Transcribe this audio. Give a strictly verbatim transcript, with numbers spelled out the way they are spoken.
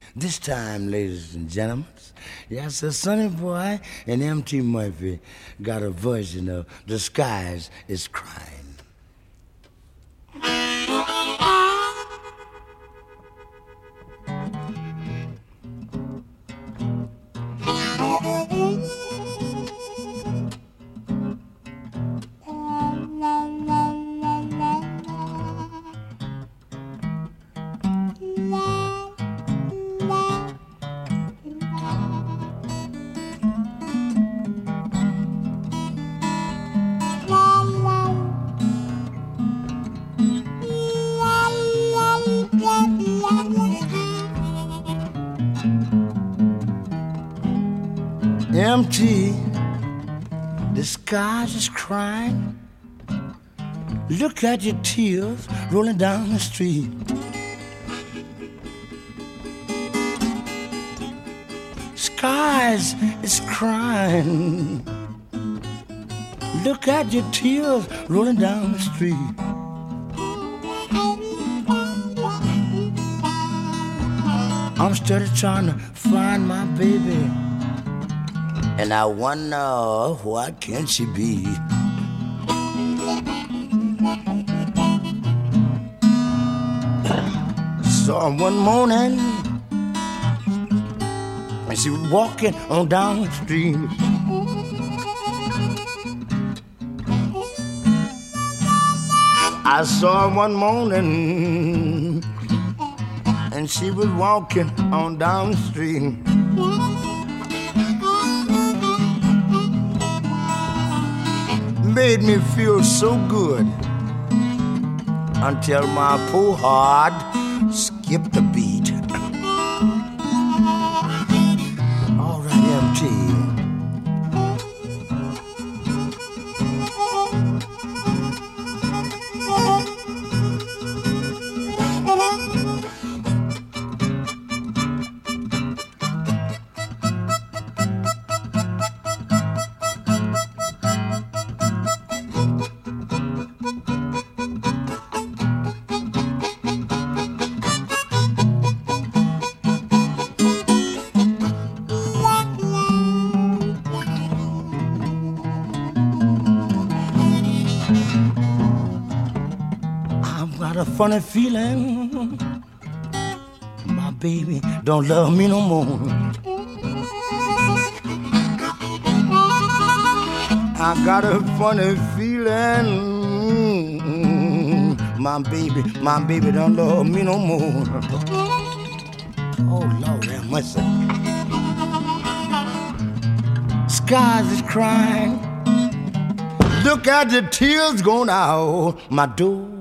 This time, ladies and gentlemen, yes, sir, Sonny Boy and M T Murphy got a version of The Skies is Crying. Empty, the skies is crying. Look at your tears rolling down the street. Skies is crying. Look at your tears rolling down the street. I'm steady trying to find my baby, and I wonder what can she be. Saw her one morning, and she was walking on down the street. I saw her one morning, and she was walking on down the street. Made me feel so good until my poor heart skipped a beat. All right, M T. A funny feeling, my baby don't love me no more. I got a funny feeling, my baby, my baby don't love me no more. Oh Lord have mercy. Skies is crying. Look at the tears going out my door.